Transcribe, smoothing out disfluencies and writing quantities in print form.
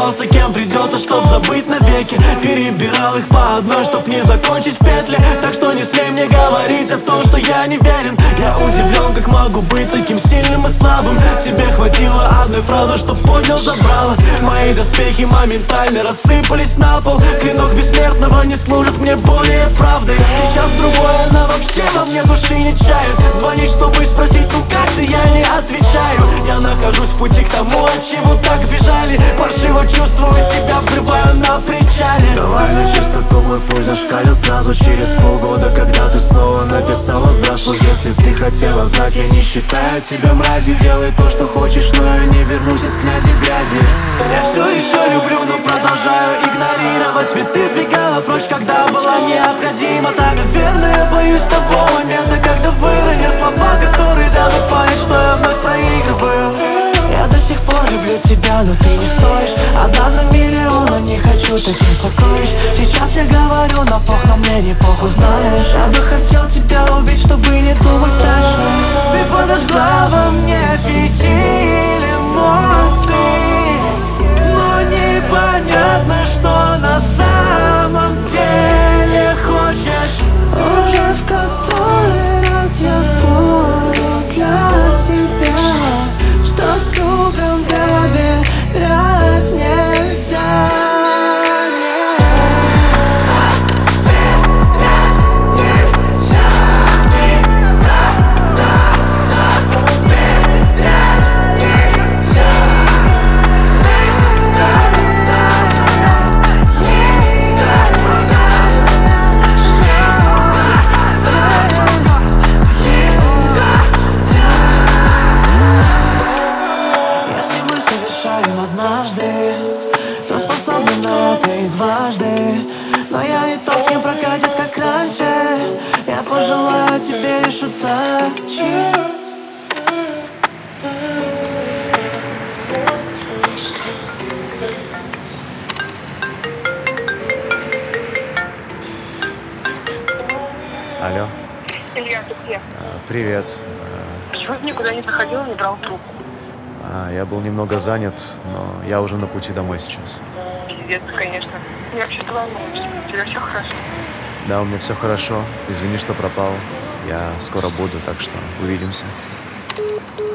оставался, кем придется, чтоб забыть навеки. Перебирал их по одной, чтоб не закончить в петле. Так что не смей мне говорить о том, что я не верен. Я удивлен, как могу быть таким сильным и слабым. Тебе хватило одной фразы, чтоб поднял забрало. Мои доспехи моментально рассыпались на пол. Клинок бессмертного не служит мне более правдой. Сейчас другое, она вообще во мне души не чает. Звонить, чтобы спросить, ну как ты, я не отвечаю. Я нахожусь в пути к тому, от чего так бежали. Паршиво чувствую себя, взрываю на причале. Давай на чистоту, мой путь зашкалил сразу через полгода, когда ты снова написала здравствуй. Если ты хотела знать, я не считаю тебя мрази. Делай то, что хочешь, но я не вернусь из князи в грязи. Я все еще люблю, но продолжаю игнорировать. Ведь ты сбегала прочь, когда была необходима. Так, наверное, я боюсь того момента, когда выроню слова, которые дадут понять, что я вновь проигрываю. Я до сих пор люблю тебя, но ты не стоишь. Одна на миллион, но не хочу таких сокровищ. Сейчас я говорю на пох, но мне не похуй, знаешь. Я бы хотел тебя убить, чтобы не думать дальше. Ты подожгла во мне фитиль эмоций, но непонятно, что на самом деле хочешь. Уже в который раз я понял для себя, что сука проверять нельзя. Однажды, то способны на это и дважды. Но я не тот, с кем прокатит, как раньше. Я пожелаю тебе лишь удачи. Алло. Илья, ты где? Привет. Почему ты никуда не заходил, не брал трубку? Я был немного занят, но я уже на пути домой сейчас. Пиздец, конечно. Я вообще-то волнуюсь. У тебя все хорошо? Да, у меня все хорошо. Извини, что пропал. Я скоро буду, так что увидимся.